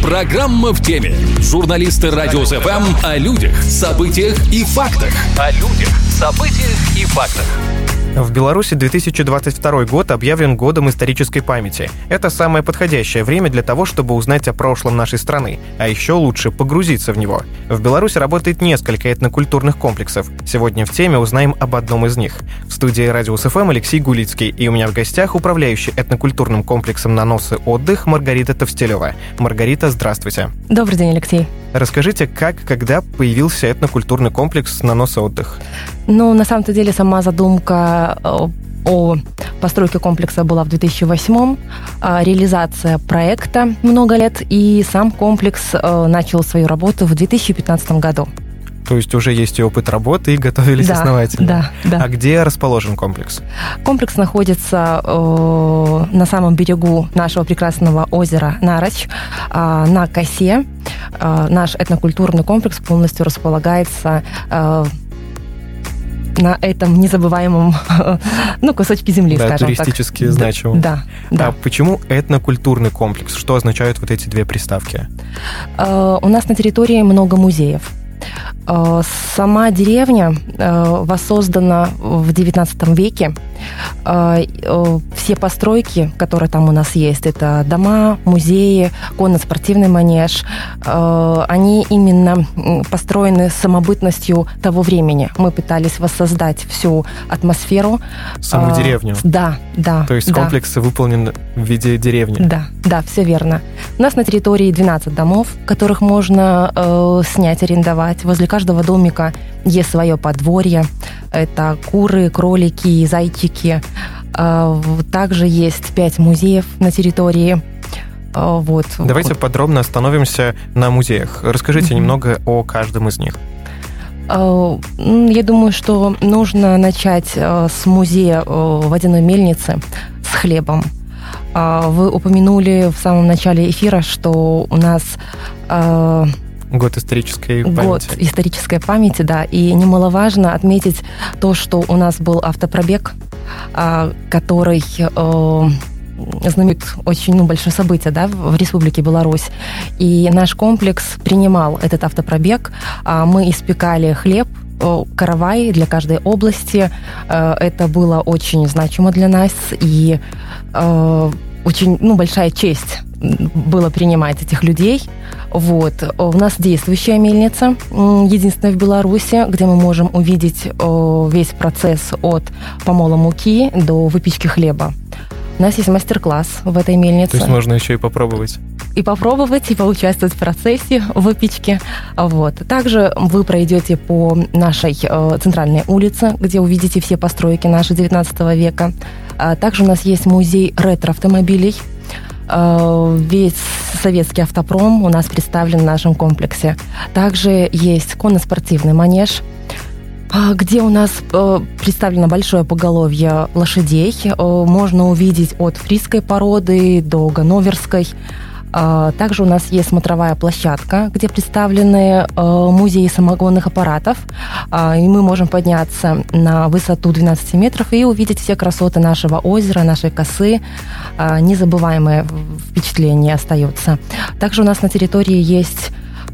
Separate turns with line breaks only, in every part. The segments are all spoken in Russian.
Программа «В теме». Журналисты Радио СФМ о людях, событиях и фактах. О людях, событиях и фактах.
В Беларуси 2022 год объявлен годом исторической памяти. Это самое подходящее время для того, чтобы узнать о прошлом нашей страны, а еще лучше погрузиться в него. В Беларуси работает несколько этнокультурных комплексов. Сегодня в теме узнаем об одном из них. В студии Радио СФМ Алексей Гулицкий, и у меня в гостях управляющий этнокультурным комплексом «Наносы отдых» Маргарита Товстелева. Маргарита, здравствуйте.
Добрый день, Алексей.
Расскажите, когда появился этнокультурный комплекс «Наносы отдых»?
На самом-то деле, сама задумка о постройке комплекса была в 2008-м, реализация проекта много лет, и сам комплекс начал свою работу в 2015 году.
То есть уже есть и опыт работы, и готовились основательно.
Да.
А где расположен комплекс?
Комплекс находится на самом берегу нашего прекрасного озера Нарочь, на косе. Наш этнокультурный комплекс полностью располагается на этом незабываемом кусочке земли, скажем так.
Туристически значимом.
Да.
А почему этнокультурный комплекс? Что означают вот эти две приставки?
У нас на территории много музеев. Сама деревня воссоздана в XIX веке. Все постройки, которые там у нас есть, это дома, музеи, конно-спортивный манеж, они именно построены самобытностью того времени. Мы пытались воссоздать всю атмосферу.
Саму деревню?
Да.
То есть комплекс выполнен в виде деревни?
Да, все верно. У нас на территории 12 домов, которых можно снять, арендовать. Возле каждого домика есть свое подворье. Это куры, кролики, зайчики. Также есть 5 музеев на территории.
Давайте подробно остановимся на музеях. Расскажите немного о каждом из них.
Я думаю, что нужно начать с музея водяной мельницы с хлебом. Вы упомянули в самом начале эфира, что у нас
Год исторической памяти.
Год исторической памяти, да. И немаловажно отметить то, что у нас был автопробег, который знаменует очень большое событие, да, в Республике Беларусь. И наш комплекс принимал этот автопробег. Мы испекали хлеб, каравай для каждой области. Это было очень значимо для нас. И очень большая честь было принимать этих людей. У нас действующая мельница, единственная в Беларуси, где мы можем увидеть весь процесс от помола муки до выпечки хлеба. У нас есть мастер-класс в этой мельнице.
То есть можно еще и попробовать.
И поучаствовать в процессе выпечки. Также вы пройдете по нашей центральной улице, где увидите все постройки нашего 19 века. Также у нас есть музей ретро-автомобилей. Весь советский автопром у нас представлен в нашем комплексе. Также есть конно-спортивный манеж, где у нас представлено большое поголовье лошадей. Можно увидеть от фризской породы до ганноверской. Также у нас есть смотровая площадка, где представлены музеи самогонных аппаратов. И мы можем подняться на высоту 12 метров и увидеть все красоты нашего озера, нашей косы. Незабываемые впечатления остаются. Также у нас на территории есть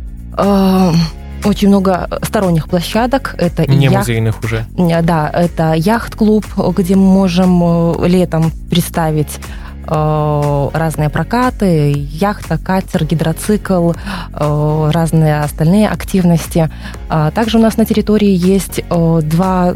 очень много сторонних площадок. Это
не музейных уже.
Да, это яхт-клуб, где мы можем летом представить разные прокаты, яхта, катер, гидроцикл, разные остальные активности. Также у нас на территории есть два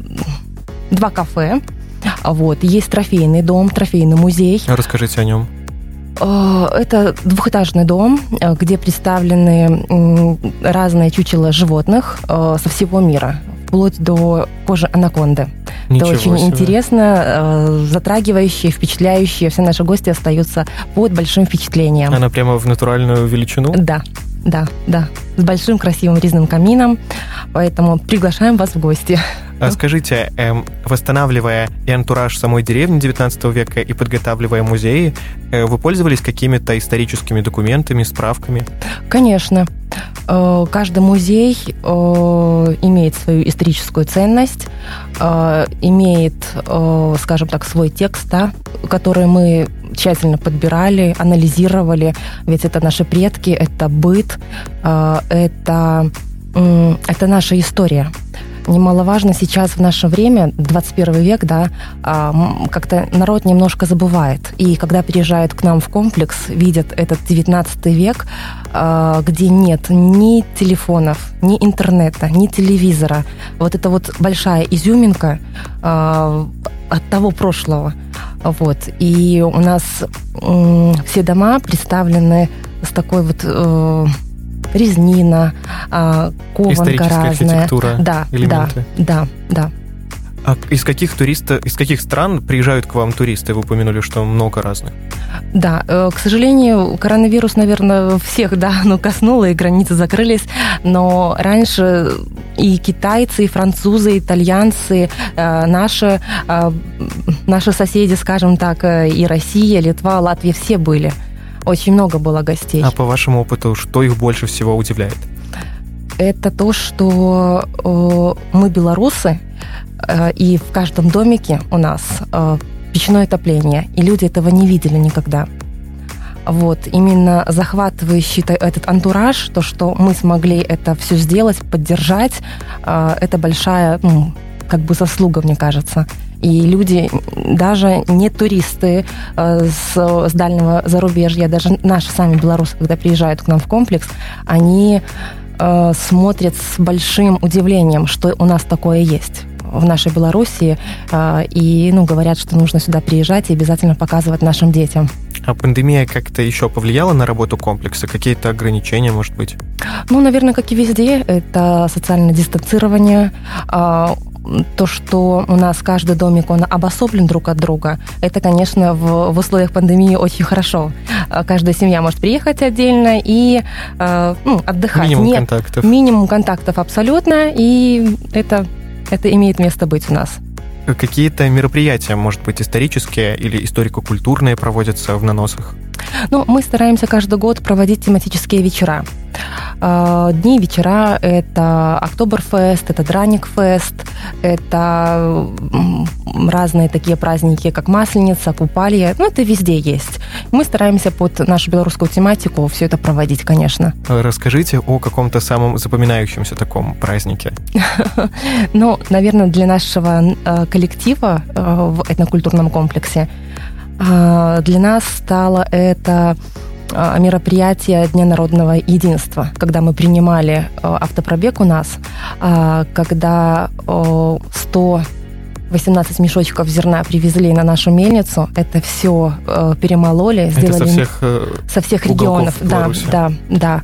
кафе. Есть трофейный дом, трофейный музей.
Расскажите о нем.
Это двухэтажный дом, где представлены разные чучела животных со всего мира, вплоть до кожи анаконды.
Ничего
Это очень
себе.
интересно, затрагивающе, впечатляюще. Все наши гости остаются под большим впечатлением.
Она прямо в натуральную величину?
Да. С большим красивым резным камином. Поэтому приглашаем вас в гости.
А скажите, восстанавливая и антураж самой деревни 19 века и подготавливая музеи, вы пользовались какими-то историческими документами, справками?
Конечно. Каждый музей имеет свою историческую ценность, имеет, скажем так, свой текст, да, который мы тщательно подбирали, анализировали, ведь это наши предки, это быт, это наша история. Немаловажно сейчас в наше время, 21 век, да, как-то народ немножко забывает. И когда приезжают к нам в комплекс, видят этот 19 век, где нет ни телефонов, ни интернета, ни телевизора. Вот это вот большая изюминка от того прошлого. Вот. И у нас все дома представлены с такой вот... резнина, кованка разная.
Архитектура, элементы.
Да.
А из каких стран приезжают к вам туристы? Вы упомянули, что много разных.
Да, к сожалению, коронавирус, наверное, всех, коснуло, и границы закрылись, но раньше и китайцы, и французы, и итальянцы, наши соседи, скажем так, и Россия, Литва, Латвия, все были. Очень много было гостей.
А по вашему опыту, что их больше всего удивляет?
Это то, что мы белорусы, и в каждом домике у нас печное отопление, и люди этого не видели никогда. Вот, именно захватывающий этот антураж, то, что мы смогли это все сделать, поддержать, это большая, заслуга, мне кажется. И люди, даже не туристы с дальнего зарубежья, даже наши сами белорусы, когда приезжают к нам в комплекс, они смотрят с большим удивлением, что у нас такое есть в нашей Белоруссии, и говорят, что нужно сюда приезжать и обязательно показывать нашим детям.
А пандемия как-то еще повлияла на работу комплекса? Какие-то ограничения, может быть?
Наверное, как и везде, это социальное дистанцирование, то, что у нас каждый домик, он обособлен друг от друга, это, конечно, в условиях пандемии очень хорошо. Каждая семья может приехать отдельно и отдыхать. Минимум контактов абсолютно, и это имеет место быть у нас.
Какие-то мероприятия, может быть, исторические или историко-культурные проводятся в наносах?
Мы стараемся каждый год проводить тематические вечера. Дни, вечера – это Октоберфест, это Драникфест, это разные такие праздники, как Масленица, Купалья. Это везде есть. Мы стараемся под нашу белорусскую тематику все это проводить, конечно.
Расскажите о каком-то самом запоминающемся таком празднике.
Наверное, для нашего коллектива в этнокультурном комплексе для нас стало это мероприятие Дня народного единства, когда мы принимали автопробег у нас, когда 118 мешочков зерна привезли на нашу мельницу, это все перемололи, сделали
со всех
регионов. Да.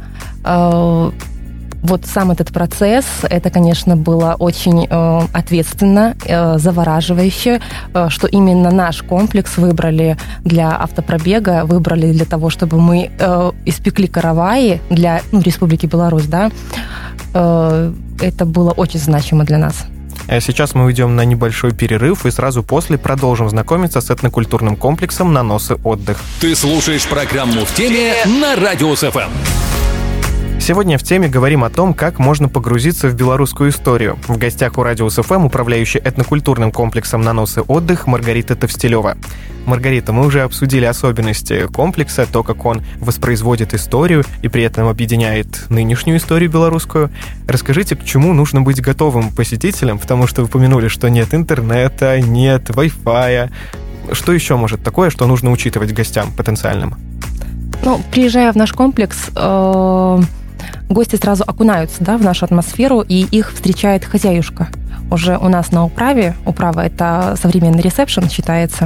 Вот сам этот процесс, это, конечно, было очень ответственно, завораживающе, что именно наш комплекс выбрали для автопробега, выбрали для того, чтобы мы испекли караваи для Республики Беларусь, да. Это было очень значимо для нас.
А сейчас мы уйдем на небольшой перерыв и сразу после продолжим знакомиться с этнокультурным комплексом «Наносы отдых».
Ты слушаешь программу «В теме» на Радио СФМ.
Сегодня в теме говорим о том, как можно погрузиться в белорусскую историю. В гостях у Радио СФМ управляющий этнокультурным комплексом «Наносы отдых» Маргарита Товстелева. Маргарита, мы уже обсудили особенности комплекса, то, как он воспроизводит историю и при этом объединяет нынешнюю историю белорусскую. Расскажите, к чему нужно быть готовым посетителям, потому что вы упомянули, что нет интернета, нет Wi-Fi. Что еще может такое, что нужно учитывать гостям потенциальным?
Приезжая в наш комплекс, гости сразу окунаются, в нашу атмосферу, и их встречает хозяюшка. Уже у нас на управе, управа – это современный ресепшн считается,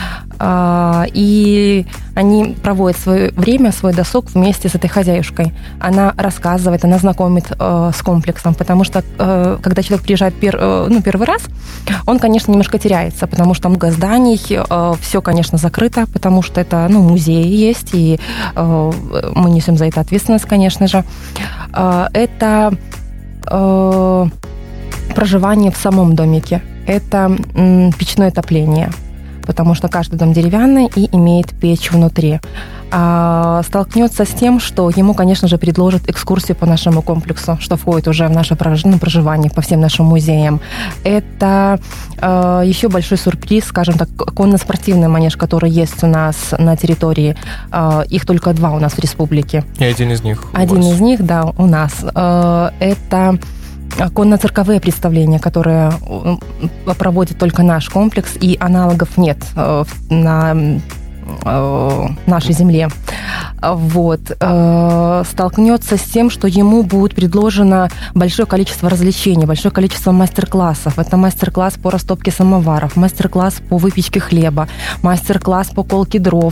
и они проводят свое время, свой досуг вместе с этой хозяюшкой. Она рассказывает, она знакомит с комплексом, потому что когда человек приезжает первый раз, он, конечно, немножко теряется, потому что много зданий, все, конечно, закрыто, потому что это музей есть, и мы несем за это ответственность, конечно же. Это проживание в самом домике, это печное отопление. потому что каждый дом деревянный и имеет печь внутри. Столкнется с тем, что ему, конечно же, предложат экскурсию по нашему комплексу, что входит уже в наше проживание по всем нашим музеям. Это еще большой сюрприз, скажем так, конно-спортивный манеж, который есть у нас на территории. Их только 2 у нас в республике.
И один из них
Один из них, да, у нас. Это конно-цирковые представления, которые проводит только наш комплекс, и аналогов нет на нашей земле. Вот. Столкнется с тем, что ему будет предложено большое количество развлечений, большое количество мастер-классов. Это мастер-класс по растопке самоваров, мастер-класс по выпечке хлеба, мастер-класс по колке дров.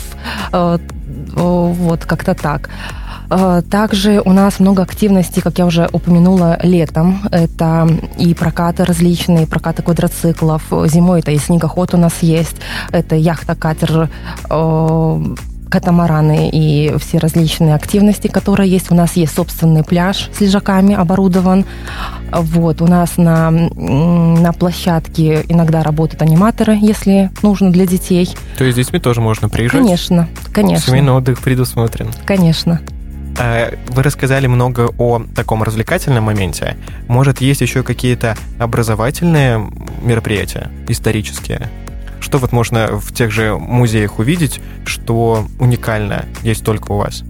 Вот, как-то так. Также у нас много активностей, как я уже упомянула, летом. Это и прокаты различные, прокаты квадроциклов. Зимой это и снегоход у нас есть. Это яхта, катер, катамараны и все различные активности, которые есть. У нас есть собственный пляж с лежаками оборудован. Вот. У нас на площадке иногда работают аниматоры, если нужно для детей.
То есть с детьми тоже можно приезжать?
Конечно, конечно.
Семейный отдых предусмотрен?
Конечно.
Вы рассказали много о таком развлекательном моменте. Может, есть еще какие-то образовательные мероприятия, исторические? Что вот можно в тех же музеях увидеть, что уникально есть только у вас?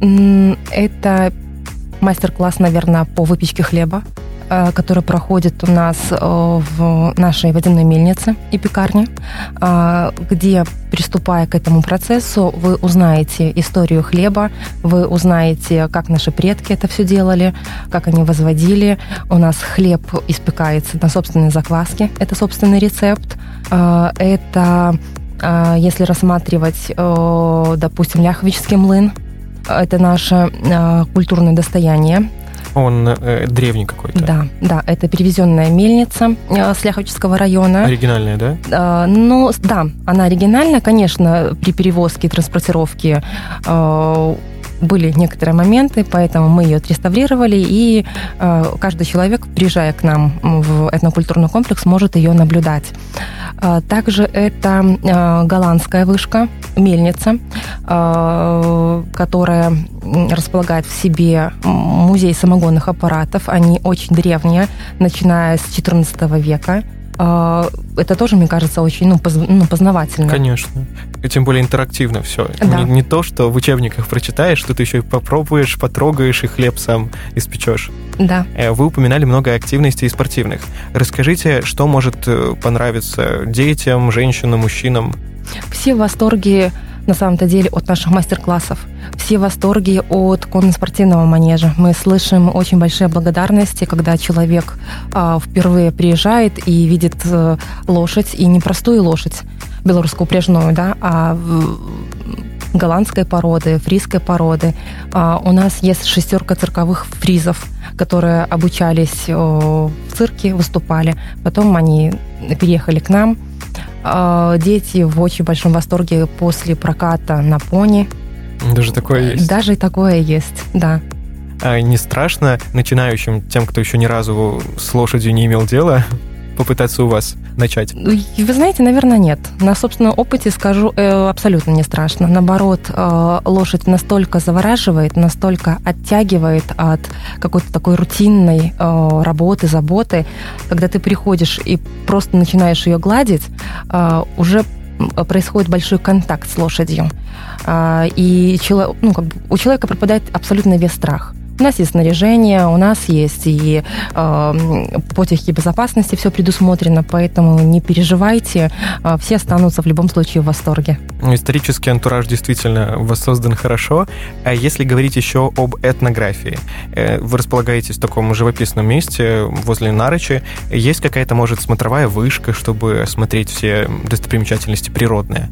Это мастер-класс, наверное, по выпечке хлеба, который проходит у нас в нашей водяной мельнице и пекарне, где, приступая к этому процессу, вы узнаете историю хлеба, вы узнаете, как наши предки это все делали, как они возводили. У нас хлеб испекается на собственной закваске, это собственный рецепт. Это, если рассматривать, допустим, Ляховический млын, это наше культурное достояние.
Он древний какой-то.
Да, это перевезенная мельница с Ляховического района.
Оригинальная, да?
Да, она оригинальная, конечно, при перевозке и транспортировке были некоторые моменты, поэтому мы ее отреставрировали, и каждый человек, приезжая к нам в этнокультурный комплекс, может ее наблюдать. Также это голландская вышка, мельница, которая располагает в себе музей самогонных аппаратов. Они очень древние, начиная с XIV века. Это тоже, мне кажется, очень познавательно.
Конечно. И тем более интерактивно все.
Да.
Не то, что в учебниках прочитаешь, что ты еще и попробуешь, потрогаешь и хлеб сам испечешь.
Да.
Вы упоминали много активностей спортивных. Расскажите, что может понравиться детям, женщинам, мужчинам?
Все в восторге, на самом-то деле, от наших мастер-классов. Все в восторге от конно-спортивного манежа. Мы слышим очень большие благодарности, когда человек впервые приезжает и видит лошадь, и не простую лошадь, белорусскую упряжную, да, а голландской породы, фризской породы. У нас есть 6 цирковых фризов, которые обучались в цирке, выступали. Потом они переехали к нам. Дети в очень большом восторге после проката на пони.
Даже такое есть?
Даже и такое есть, да.
А не страшно начинающим, тем, кто еще ни разу с лошадью не имел дела, попытаться у вас начать?
Вы знаете, наверное, нет. На собственном опыте скажу, абсолютно не страшно. Наоборот, лошадь настолько завораживает, настолько оттягивает от какой-то такой рутинной работы, заботы. Когда ты приходишь и просто начинаешь ее гладить, уже происходит большой контакт с лошадью. И у человека пропадает абсолютно весь страх. У нас есть снаряжение, у нас есть и по технике безопасности все предусмотрено, поэтому не переживайте, все останутся в любом случае в восторге.
Исторический антураж действительно воссоздан хорошо. А если говорить еще об этнографии, вы располагаетесь в таком живописном месте возле Нарочи. Есть какая-то, может, смотровая вышка, чтобы осмотреть все достопримечательности природные?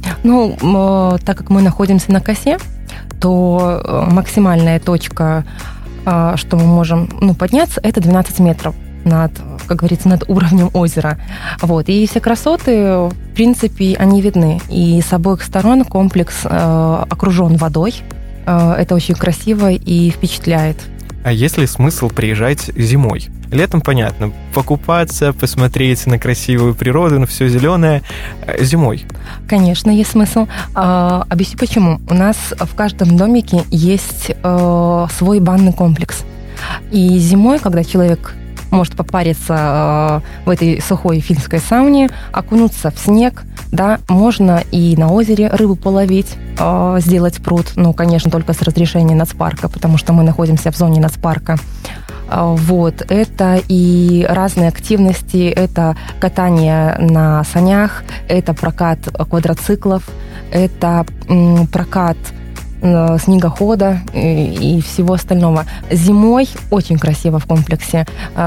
Так как мы находимся на косе, то максимальная точка, что мы можем подняться, это 12 метров как говорится, над уровнем озера. Вот. И все красоты, в принципе, они видны. И с обоих сторон комплекс окружен водой. Это очень красиво и впечатляет.
А есть ли смысл приезжать зимой? Летом, понятно, покупаться, посмотреть на красивую природу, на все зеленое. Зимой?
Конечно, есть смысл. Объясню почему. У нас в каждом домике есть свой банный комплекс. И зимой, когда человек может попариться в этой сухой финской сауне, окунуться в снег, да, можно и на озере рыбу половить, сделать пруд, ну, конечно, только с разрешения нацпарка, потому что мы находимся в зоне нацпарка. Вот, это и разные активности, это катание на санях, это прокат квадроциклов, это прокат снегохода и всего остального. Зимой очень красиво в комплексе.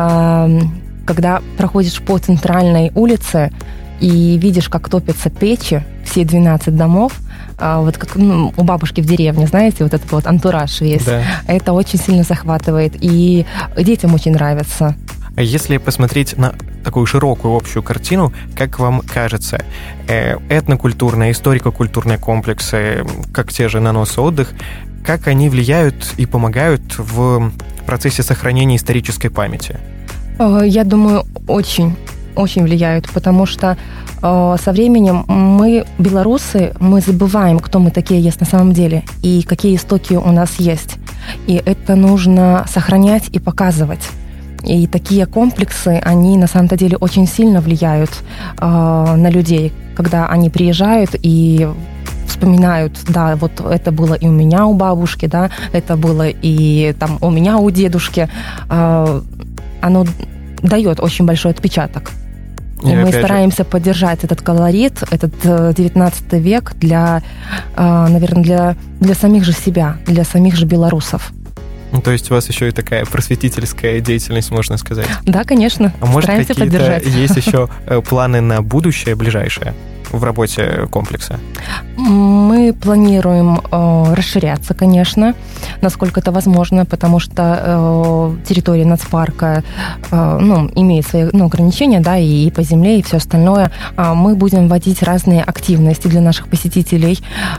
Когда проходишь по центральной улице и видишь, как топятся печи, все 12 домов, вот как у бабушки в деревне, знаете, вот этот вот антураж весь. Да. Это очень сильно захватывает, и детям очень нравится.
Если посмотреть на такую широкую общую картину, как вам кажется, этнокультурные, историко-культурные комплексы, как те же наносы отдых, как они влияют и помогают в процессе сохранения исторической памяти?
Я думаю, очень влияют, потому что со временем мы, белорусы, мы забываем, кто мы такие есть на самом деле и какие истоки у нас есть. И это нужно сохранять и показывать. И такие комплексы, они на самом-то деле очень сильно влияют на людей, когда они приезжают и вспоминают, да, вот это было и у меня у бабушки, да, это было и там у меня у дедушки. Оно дает очень большой отпечаток. И мы стараемся поддержать этот колорит, этот 19 век наверное, для самих же себя, для самих же белорусов.
Ну, то есть у вас еще и такая просветительская деятельность, можно сказать.
Да, конечно.
А может, какие-то есть еще планы на будущее ближайшее в работе комплекса?
Мы планируем расширяться, конечно, насколько это возможно, потому что территория нацпарка имеет свои ограничения, да, и по земле, и все остальное. Мы будем вводить разные активности для наших посетителей.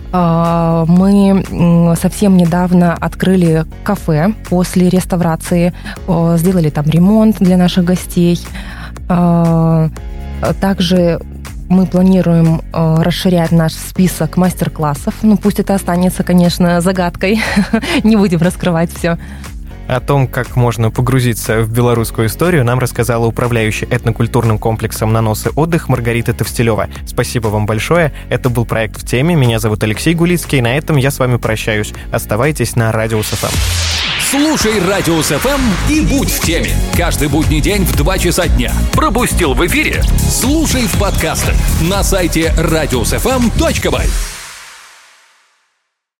Мы совсем недавно открыли кафе после реставрации, сделали там ремонт для наших гостей. Также мы планируем расширять наш список мастер-классов. Ну, пусть это останется, конечно, загадкой. Не будем раскрывать все.
О том, как можно погрузиться в белорусскую историю, нам рассказала управляющая этнокультурным комплексом «Наносы отдых» Маргарита Товстелева. Спасибо вам большое. Это был проект «В теме». Меня зовут Алексей Гулицкий. На этом я с вами прощаюсь. Оставайтесь на Радиус ФМ.
Слушай Радиус ФМ и будь в теме. Каждый будний день в 2 часа дня. Пропустил в эфире? Слушай в подкастах на сайте radiusfm.by.